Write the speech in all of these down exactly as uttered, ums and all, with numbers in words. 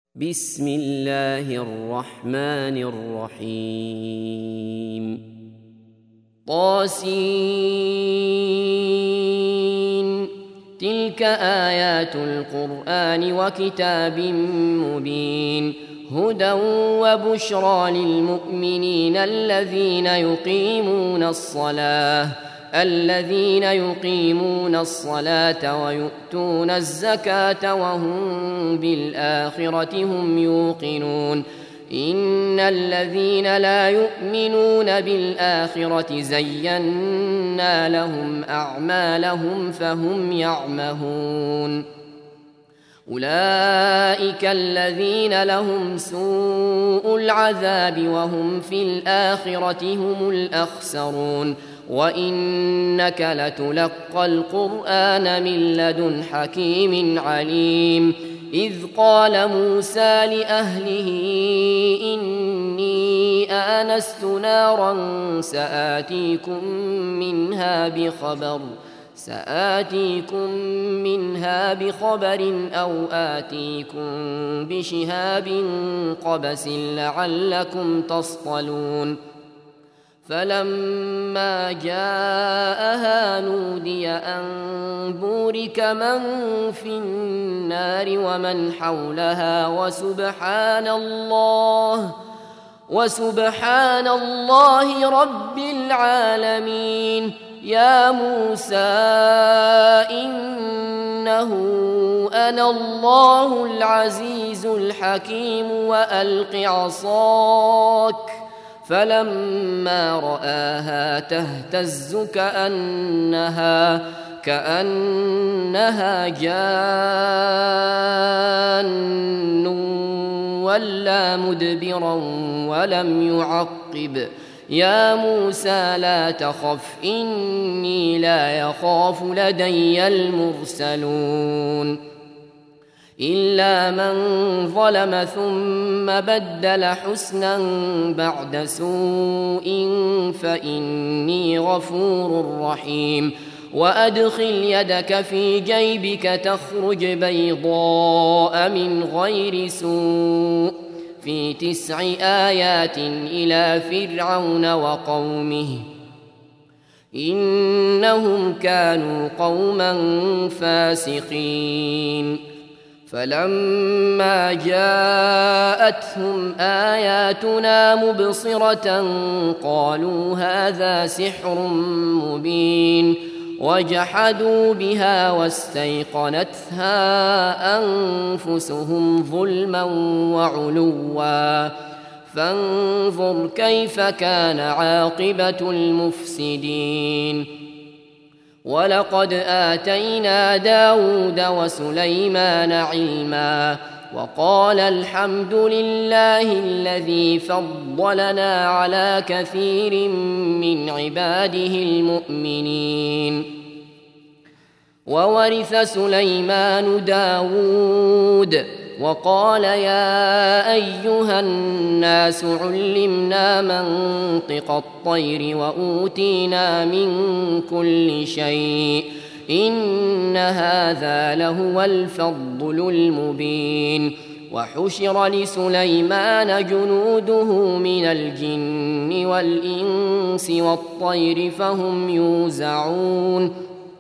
بسم الله الرحمن الرحيم طاسين تلك آيات القرآن وكتاب مبين هدى وبشرى للمؤمنين الذين يقيمون الصلاة الذين يقيمون الصلاة ويؤتون الزكاة وهم بالآخرة هم يوقنون إن الذين لا يؤمنون بالآخرة زينا لهم أعمالهم فهم يعمهون أولئك الذين لهم سوء العذاب وهم في الآخرة هم الأخسرون وإنك لتلقى القرآن من لدن حكيم عليم إذ قال موسى لأهله إني آنست نارا سآتيكم منها بخبر سآتيكم منها بخبر أو آتيكم بشهاب قبس لعلكم تصطلون فلما جاءها نودي أن بورك من في النار ومن حولها وسبحان الله وسبحان الله رب العالمين يا موسى إنه أنا الله العزيز الحكيم وألق عصاك فلما رآها تهتز كأنها كأنها جان ولا مدبرا ولم يعقب يا موسى لا تخف إني لا يخاف لدي المرسلون إلا من ظلم ثم بدل حسنا بعد سوء فإني غفور رحيم وأدخل يدك في جيبك تخرج بيضاء من غير سوء في تسع آيات إلى فرعون وقومه إنهم كانوا قوما فاسقين فلما جاءتهم آياتنا مبصرة قالوا هذا سحر مبين وجحدوا بها واستيقنتها أنفسهم ظلما وعلوا فانظر كيف كان عاقبة المفسدين ولقد آتينا داود وسليمان علما وقال الحمد لله الذي فضلنا على كثير من عباده المؤمنين وورث سليمان داود وقال يا أيها الناس علمنا منطق الطير وأوتينا من كل شيء إن هذا لهو الفضل المبين وحشر لسليمان جنوده من الجن والإنس والطير فهم يوزعون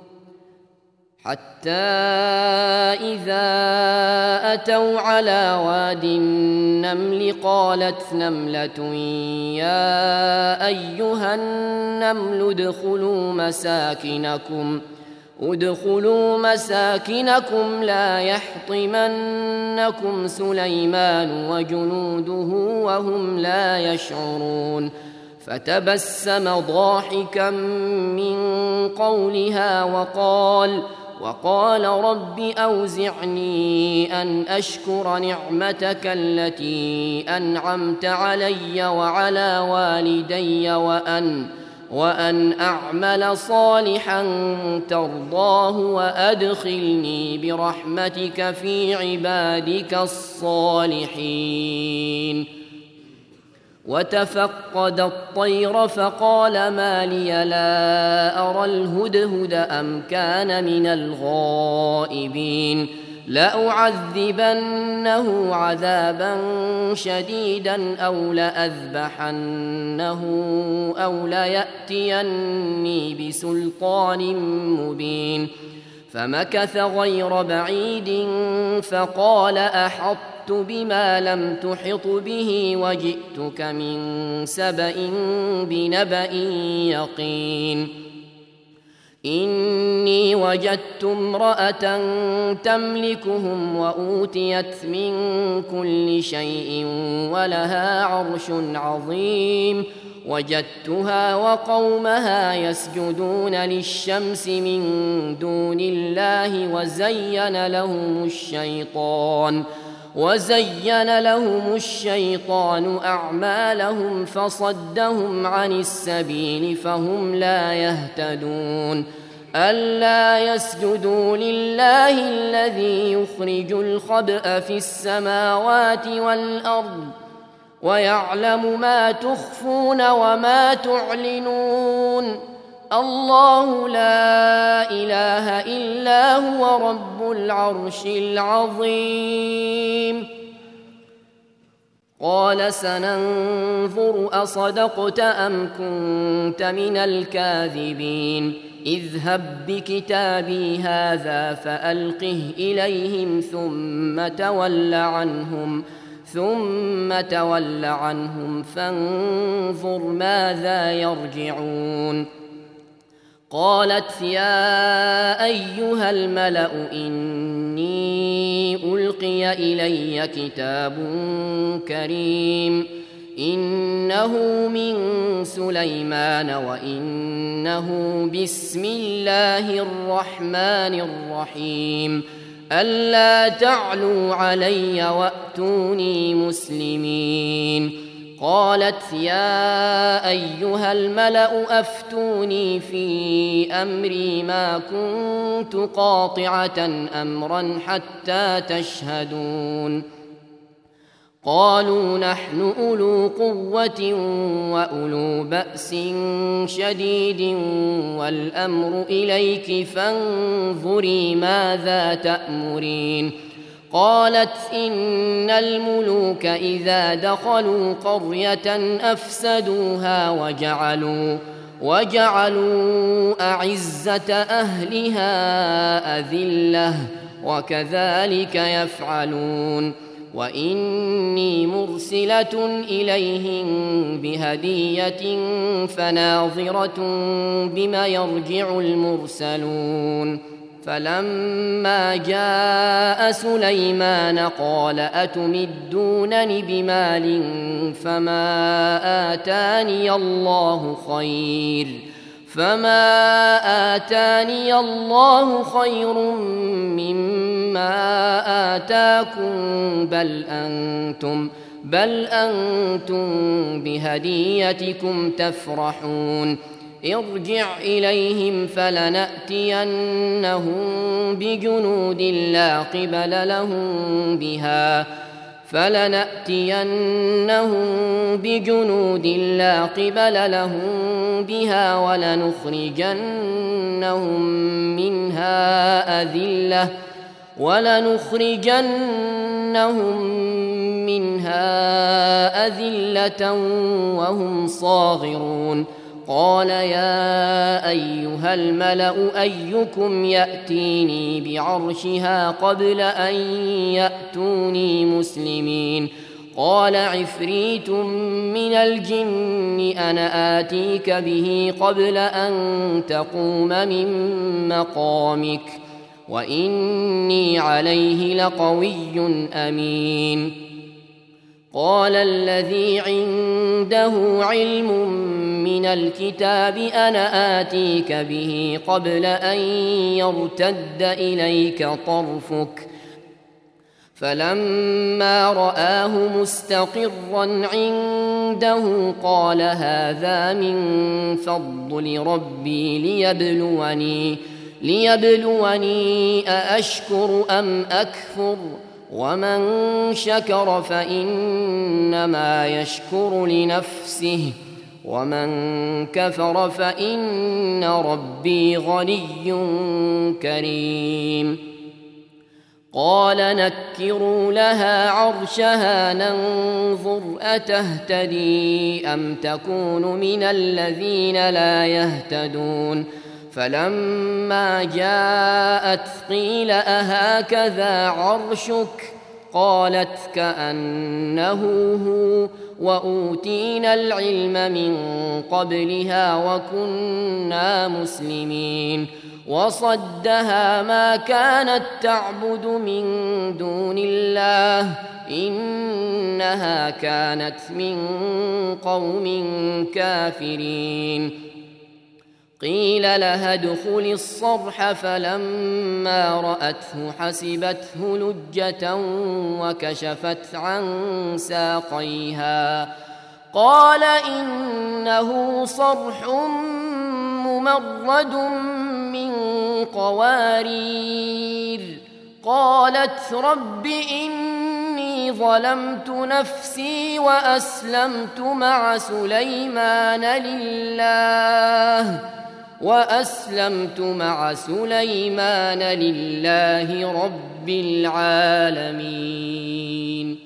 حتى إذا أتوا على واد النمل قالت نملة يا أيها النمل ادخلوا مساكنكم ادخلوا مساكنكم لا يحطمنكم سليمان وجنوده وهم لا يشعرون فتبسم ضاحكا من قولها وقال وقال رب أوزعني أن أشكر نعمتك التي أنعمت علي وعلى والدي وأن وأن أعمل صالحا ترضاه وأدخلني برحمتك في عبادك الصالحين وتفقد الطير فقال ما لي لا أرى الهدهد أم كان من الغائبين لأعذبنه عذابا شديدا أو لأذبحنه أو ليأتيني بسلطان مبين. فمكث غير بعيد فقال أحطت بما لم تحط به وجئتك من سبأ بنبأ يقين. إني وجدت امرأة تملكهم وأوتيت من كل شيء ولها عرش عظيم. وجدتها وقومها يسجدون للشمس من دون الله وزين لهم الشيطان وزين لهم الشيطان أعمالهم فصدهم عن السبيل فهم لا يهتدون. ألا يسجدوا لله الذي يخرج الخبأ في السماوات والأرض ويعلم ما تخفون وما تعلنون. الله لا إله إلا هو رب العرش العظيم. قال سننظر أصدقت أم كنت من الكاذبين. اذهب بكتابي هذا فألقه إليهم ثم تول عنهم ثم تول عنهم فانظر ماذا يرجعون. قالت يا أيها الملأ إني ألقي إلي كتاب كريم إنه من سليمان وإنه بسم الله الرحمن الرحيم ألا تعلوا علي وأتوني مسلمين. قالت يا أيها الملأ أفتوني في أمري ما كنت قاطعة أمرا حتى تشهدون. قالوا نحن أولو قوة وأولو بأس شديد والأمر إليك فانظري ماذا تأمرين. قالت إن الملوك إذا دخلوا قرية أفسدوها وجعلوا وجعلوا أعزة أهلها أذلة وكذلك يفعلون. وإني مرسلة إليهم بهدية فناظرة بما يرجع المرسلون. فلما جاء سليمان قال أتمدونني بمال فما آتاني الله خير فما آتاني الله خير مما آتاكم بل أنتم بل أنتم بهديتكم تفرحون. ارجع إليهم فلنأتينهم بجنود لا قبل لهم بها فلنأتينهم بجنود لا قبل لهم بها ولنخرجنهم منها أذلة ولنخرجنهم منها أذلة وهم صاغرون. قال يا أيها الملأ أيكم يأتيني بعرشها قبل أن يأتوني مسلمين. قال عفريت من الجن أنا آتيك به قبل أن تقوم من مقامك وإني عليه لقوي أمين. قال الذي عنده علم من الكتاب أنا آتيك به قبل أن يرتد إليك طرفك فلما رآه مستقرا عنده قال هذا من فضل ربي ليبلوني ليبلوني أأشكر أم أكفر ومن شكر فإنما يشكر لنفسه ومن كفر فإن ربي غني كريم. قال نكروا لها عرشها ننظر أتهتدي أم تكون من الذين لا يهتدون فلما جاءت قيل أهكذا عرشك قالت كأنه هو وأوتينا العلم من قبلها وكنا مسلمين وصدها ما كانت تعبد من دون الله إنها كانت من قوم كافرين قيل لها ادخل الصرح فلما رأته حسبته لجة وكشفت عن ساقيها قال إنه صرح ممرد من قوارير قالت رب إني ظلمت نفسي وأسلمت مع سليمان لله وأسلمت مع سليمان لله رب العالمين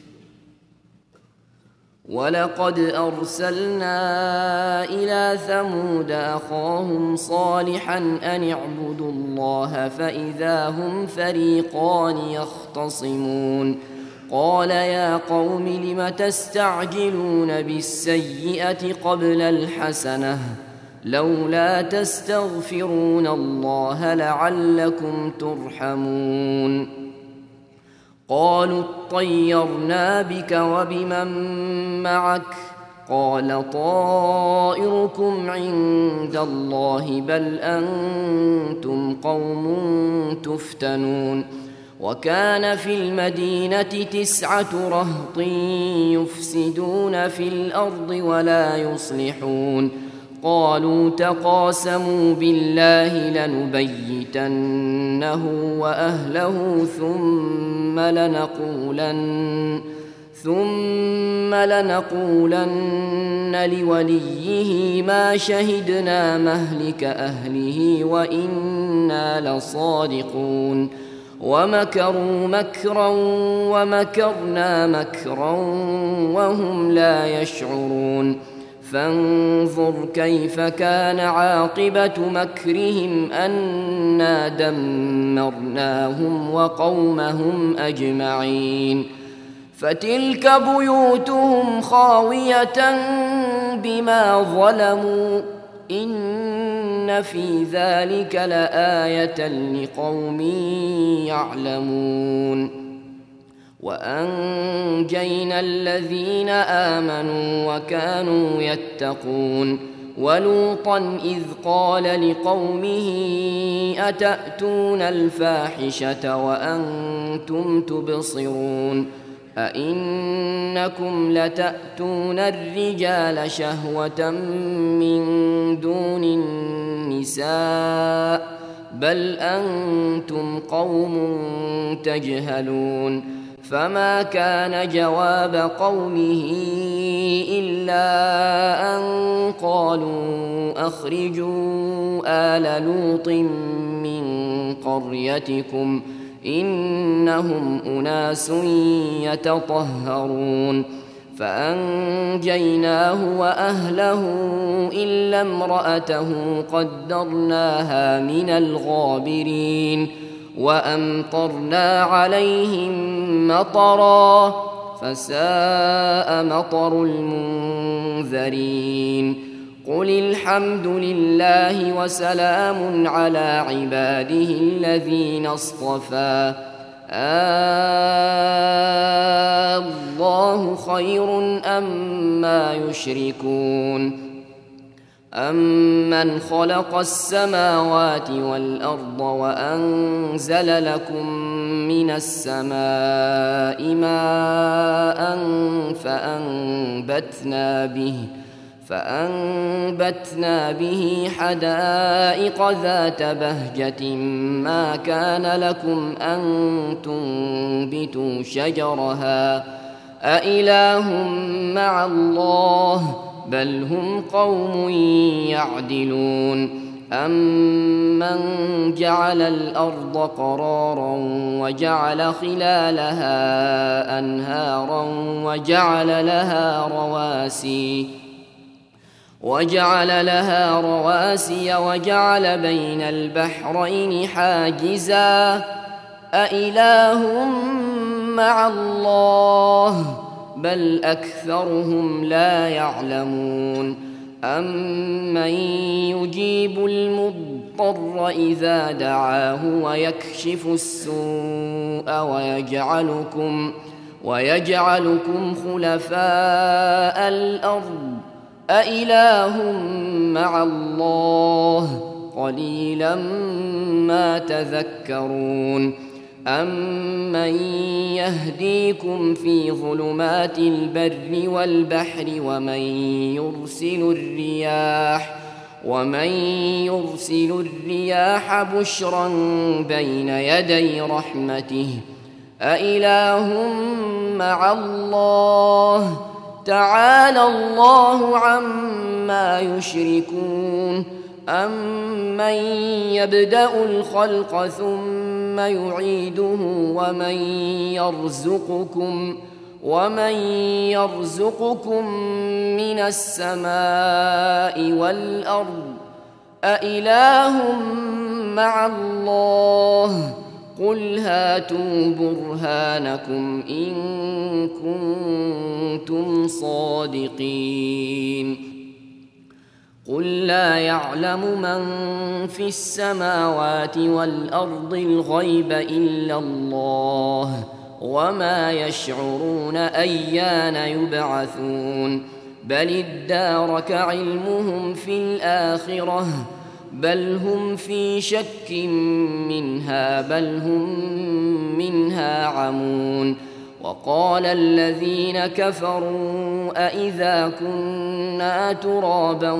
ولقد أرسلنا إلى ثمود أخاهم صالحا أن اعبدوا الله فإذا هم فريقان يختصمون قال يا قوم لم تستعجلون بالسيئة قبل الحسنة لولا تستغفرون الله لعلكم ترحمون قالوا اطيرنا بك وبمن معك قال طائركم عند الله بل أنتم قوم تفتنون وكان في المدينة تسعة رهط يفسدون في الأرض ولا يصلحون قالوا تقاسموا بالله لنبيتنه وأهله ثم لنقولن ثم لنقولن لوليه ما شهدنا مهلك أهله وإنا لصادقون ومكروا مكرا ومكرنا مكرا وهم لا يشعرون فانظر كيف كان عاقبة مكرهم أنا دمرناهم وقومهم أجمعين فتلك بيوتهم خاوية بما ظلموا إن في ذلك لآية لقوم يعلمون وأنجينا الذين آمنوا وكانوا يتقون ولوطا إذ قال لقومه أتأتون الفاحشة وأنتم تبصرون أئنكم لتأتون الرجال شهوة من دون النساء بل أنتم قوم تجهلون فما كان جواب قومه إلا أن قالوا أخرجوا آل لوط من قريتكم إنهم أناس يتطهرون فأنجيناه وأهله إلا امرأته قدرناها من الغابرين وأمطرنا عليهم مطرا فساء مطر المنذرين قل الحمد لله وسلام على عباده الذين اصطفى الله خير أما يشركون أمن خلق السماوات والأرض وأنزل لكم من السماء ماء فأنبتنا به فأنبتنا به حدائق ذات بهجة ما كان لكم أن تنبتوا شجرها أإله مع الله بل هم قوم يعدلون أَمَّنْ جَعَلَ الْأَرْضَ قَرَارًا وَجَعَلَ خِلَالَهَا أَنْهَارًا وَجَعَلَ لَهَا رَوَاسِيَ وَجَعَلَ لَهَا رَوَاسِيَ وَجَعَلَ بَيْنَ الْبَحْرَيْنِ حَاجِزًا أَإِلَٰهٌ مَّعَ اللَّهِ بَلْ أَكْثَرُهُمْ لَا يَعْلَمُونَ أَمَّن يُجِيبُ الْمُضْطَرَّ إِذَا دَعَاهُ وَيَكْشِفُ السُّوءَ وَيَجْعَلُكُمْ وَيَجْعَلُكُمْ خُلَفَاءَ الْأَرْضِ أَإِلَٰهٌ مَّعَ اللَّهِ قَلِيلًا مَّا تَذَكَّرُونَ أَمَّن يَهْدِيكُمْ فِي ظُلُمَاتِ الْبَرِّ وَالْبَحْرِ وَمَن يُرْسِلُ الرِّيَاحَ وَمَن يُرْسِلُ الرِّيَاحَ بُشْرًا بَيْنَ يَدَيْ رَحْمَتِهِ أَإِلَٰهٌ مَّعَ اللَّهِ تَعَالَى اللَّهُ عَمَّا يُشْرِكُونَ أَمَّن يَبْدَأُ الْخَلْقَ ثُمَّ يُعِيدُهُ وَمَن يَرْزُقُكُم وَمَن يَرْزُقُكُم مِّنَ السَّمَاءِ وَالْأَرْضِ أَإِلَٰهٌ مَّعَ اللَّهِ قُلْ هَاتُوا بُرْهَانَكُمْ إِن كُنتُمْ صَادِقِينَ قُل لَّا يَعْلَمُ مَن فِي السَّمَاوَاتِ وَالْأَرْضِ الْغَيْبَ إِلَّا اللَّهُ وَمَا يَشْعُرُونَ أَيَّانَ يُبْعَثُونَ بَلِ ادَّارَكَ عِلْمُهُمْ فِي الْآخِرَةِ بَلْ هُمْ فِي شَكٍّ مِّنْهَا بَلْ هُم مِّنْهَا عَمُونَ وَقَالَ الَّذِينَ كَفَرُوا أَإِذَا كُنَّا تُرَابًا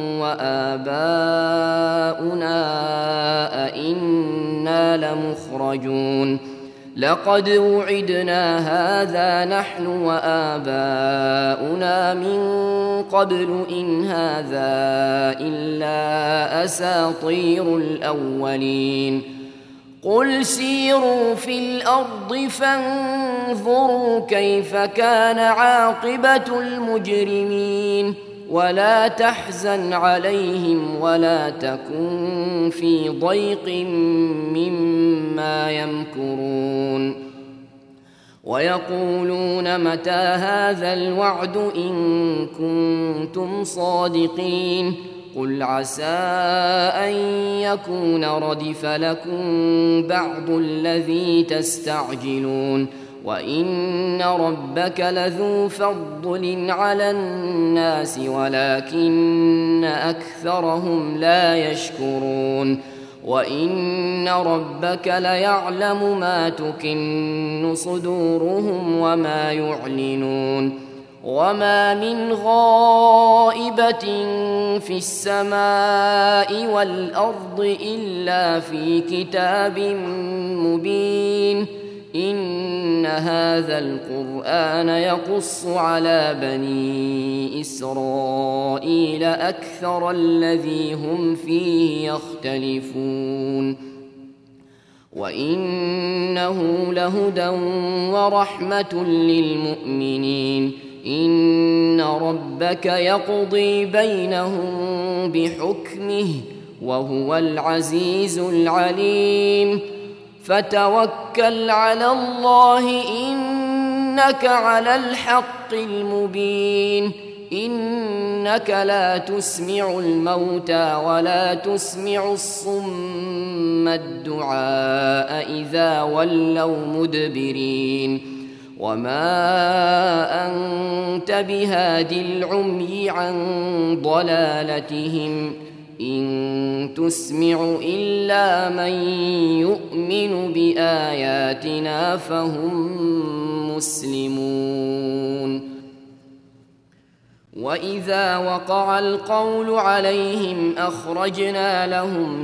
وَآبَاؤُنَا أَإِنَّا لَمُخْرَجُونَ لَقَدْ وُعِدْنَا هَٰذَا نَحْنُ وَآبَاؤُنَا مِن قَبْلُ إِنْ هَٰذَا إِلَّا أَسَاطِيرُ الْأَوَّلِينَ قُلْ سِيرُوا فِي الْأَرْضِ فَانظُرُوا كَيْفَ كَانَ عَاقِبَةُ الْمُجْرِمِينَ وَلَا تَحْزَنْ عَلَيْهِمْ وَلَا تَكُن فِي ضَيْقٍ مِّمَّا يَمْكُرُونَ وَيَقُولُونَ مَتَىٰ هَٰذَا الْوَعْدُ إِن كُنتُمْ صَادِقِينَ قُلْ عَسَىٰ أَن يَكُونَ رَدِفَ لَكُم بَعْضُ الَّذِي تَسْتَعْجِلُونَ وَإِنَّ رَبَّكَ لَذُو فَضْلٍ عَلَى النَّاسِ وَلَٰكِنَّ أَكْثَرَهُمْ لَا يَشْكُرُونَ وَإِنَّ رَبَّكَ لَيَعْلَمُ مَا تُكِنُّ صُدُورُهُمْ وَمَا يُعْلِنُونَ وَمَا مِنْ غَائِبَةٍ فِي السَّمَاءِ وَالْأَرْضِ إِلَّا فِي كِتَابٍ مُّبِينٍ إِنَّ هَٰذَا الْقُرْآنَ يَقُصُّ عَلَىٰ بَنِي إِسْرَائِيلَ أَكْثَرَ الَّذِي هُمْ فِيهِ يَخْتَلِفُونَ وَإِنَّهُ لَهُدًى وَرَحْمَةٌ لِّلْمُؤْمِنِينَ إِنَّ رَبَّكَ يَقْضِي بَيْنَهُم بِحُكْمِهِ وَهُوَ الْعَزِيزُ الْعَلِيمُ فَتَوَكَّلْ عَلَى اللَّهِ إِنَّكَ عَلَى الْحَقِّ الْمُبِينِ إِنَّكَ لَا تُسْمِعُ الْمَوْتَىٰ وَلَا تُسْمِعُ الصُّمَّ الدُّعَاءَ إِذَا وَلَّوْا مُدْبِرِينَ وَمَا أَنتَ بِهَادِ الْعُمْيِ عَن ضَلَالَتِهِمْ إِن تُسْمِعُ إِلَّا مَن يُؤْمِنُ بِآيَاتِنَا فَهُم مُّسْلِمُونَ وَإِذَا وَقَعَ الْقَوْلُ عَلَيْهِمْ أَخْرَجْنَا لَهُمْ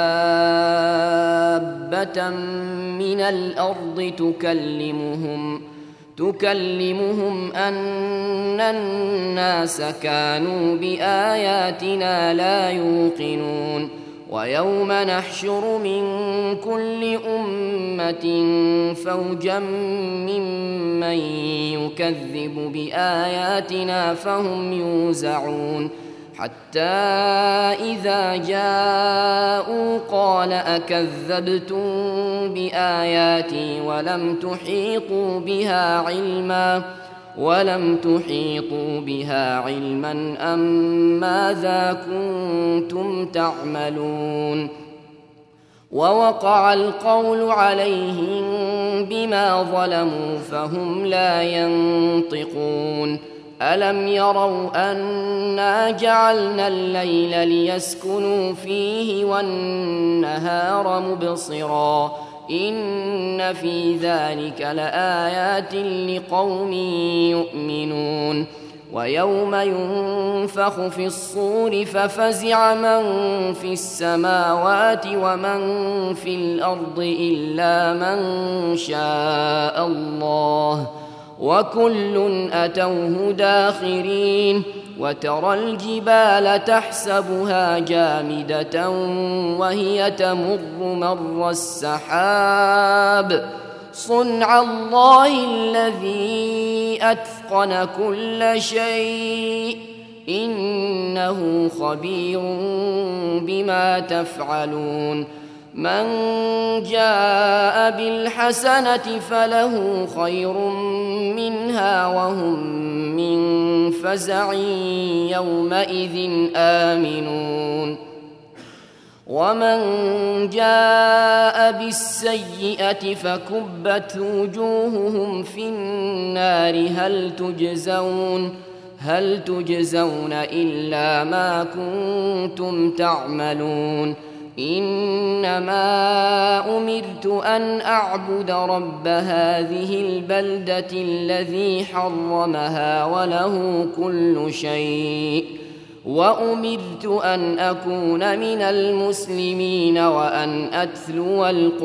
دَابَّةً مِّنَ الْأَرْضِ تُكَلِّمُهُمْ تُكَلِّمُهُمْ أَنَّ النَّاسَ كَانُوا بِآيَاتِنَا لَا يُوقِنُونَ ويوم نحشر من كل أمة فوجا ممن يكذب بآياتنا فهم يوزعون حتى إذا جاءوا قال أكذبتم بآياتي ولم تحيطوا بها علما ولم تحيطوا بها علما أم ماذا كنتم تعملون ووقع القول عليهم بما ظلموا فهم لا ينطقون ألم يروا أنا جعلنا الليل ليسكنوا فيه والنهار مبصرا إن في ذلك لآيات لقوم يؤمنون ويوم ينفخ في الصور ففزع من في السماوات ومن في الأرض إلا من شاء الله وكل أتوه داخرين وترى الجبال تحسبها جامدة وهي تمر مر السحاب صنع الله الذي أتقن كل شيء إنه خبير بما تفعلون من جاء بالحسنة فله خير منها وهم من فزع يومئذ آمنون ومن جاء بالسيئة فكبت وجوههم في النار هل تجزون هل تجزون إلا ما كنتم تعملون إنما أمرت أن أعبد رب هذه البلدة الذي حرمها وله كل شيء وأمرت أن أكون من المسلمين وأن أتلو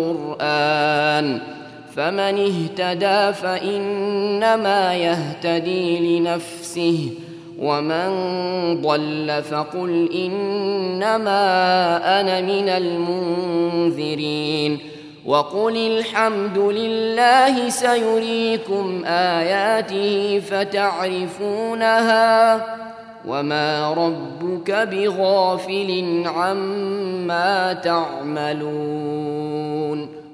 القرآن فمن اهتدى فإنما يهتدي لنفسه ومن ضل فقل إنما أنا من المنذرين وقل الحمد لله سيريكم آياته فتعرفونها وما ربك بغافل عما تعملون.